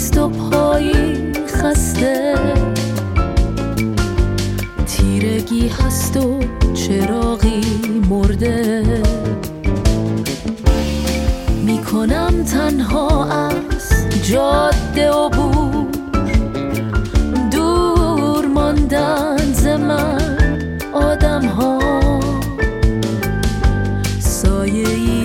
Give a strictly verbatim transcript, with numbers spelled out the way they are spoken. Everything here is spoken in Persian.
نیست و پایی خسته، تیرگی هست و چراغی مرده. میکنم تنها از جاده عبور، دور ماندن ز من آدم ها، سایه‌ای